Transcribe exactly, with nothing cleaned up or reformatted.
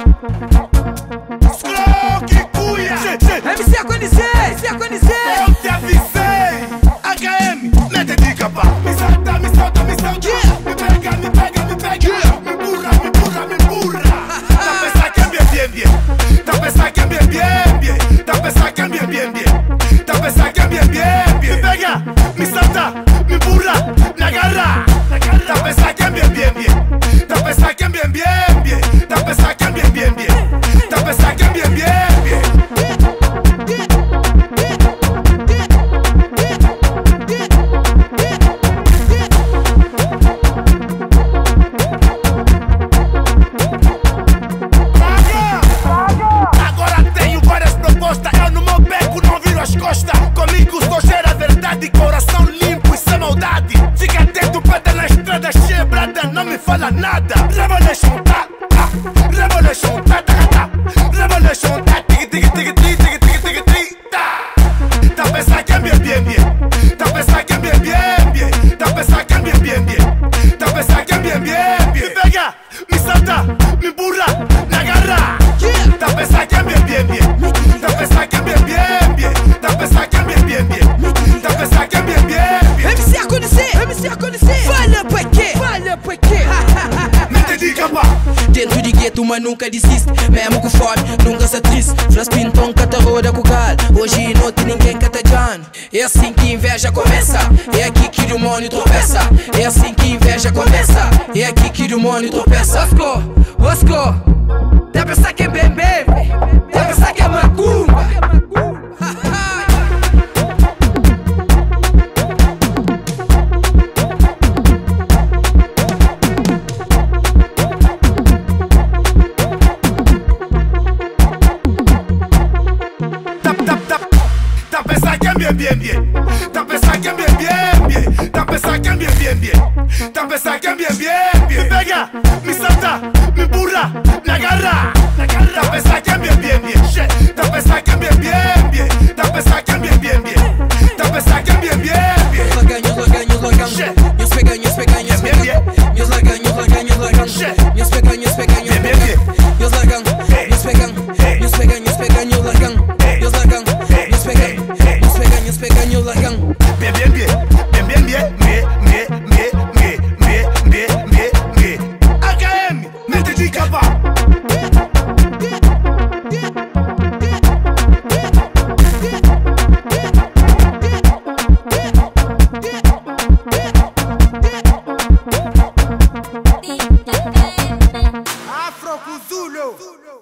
M C Aconizei, M C Aconizei. Eu te avisei. H M, mete dica pá. Me salta, me salta, me salta. Me pega, me pega, me pega. Me burra, me burra, me burra. Tá pensando que é bien, bien, bien. Tá pensando que é bien, bien, bien. Tá pensando que é bien, bien, bien. Tá pensando que é bien, bien, bien. Me pega, me salta, me burra, me agarra. Tá pensando que é bien, bien, bien. Tá pensando que é bien, bien, bien. Tá pensando que é bien, bien, bien. Tá pensando que é bien, bien, bien. Comigo só gera verdade, coração limpo e sem maldade. Fica atento, pata na estrada cheia, brada, não me fala nada. Revolution tá, tá, revolution tá, tá, tá. Revolution tá, tig, tig, tig, tig, tig, tig, tig, tig, tá. Tá pensando que é bien, bien, bien. Tá pensando que é bien, bien, bien. Tá pensando que é bien, bien, bien. Tá pensando que é bien, bien, bien. Me pega, me salta, me burra, me agarra. Tá pensando que é bien, bien, bien. Tá pensando que é bien, bien, bien. Tá pensando que é bien, bien, bien. Tá pensando que é bien, bien, bien. M C Aconizei, M C Aconizei. Fala pra quê? Fala pra quê? Mete dica pá. Dentro de gueto, mas nunca desiste. Mesmo com fome, nunca se triste. Flas pintam, cata roda com gal. Hoje não tem ninguém cata John. É assim que inveja começa. É aqui que o demônio tropeça. É assim que inveja começa. É aqui que o demônio tropeça. Osco, Osco. Tá pensando que é bem, bem. Tá pensando que é macumba. Tá pensando que é bien, bien, bien. Tá pensando que é bien, bien, bien. Tá pensando que é bien, bien, bien. Tá pensando que é bien, bien, bien. Me pega, me salta, me burra, me agarra. Tá pensando que é bien, bien, bien. Tá pensando que é bien, bien, bien. Tá pensando que é bien, bien, bien. Tá pensando que é bien, bien, bien. Meus laganhos, laganhos, laganhos. Meus peganhos, peganhos, peganhos. Meus laganhos, laganhos, laganhos. Meus peganhos, peganhos, peganhos. Meus laganhos, meus peganhos. Meus peganhos, peganhos, laganhos. Meus laganhos, meus peganhos. Meus peganhos, peganhos, laganhos. Bien, bien, bien. Bien, bien, bien. Me, me, me, me, me, me, me, me. H M, mete dica pá. Afro Zulu.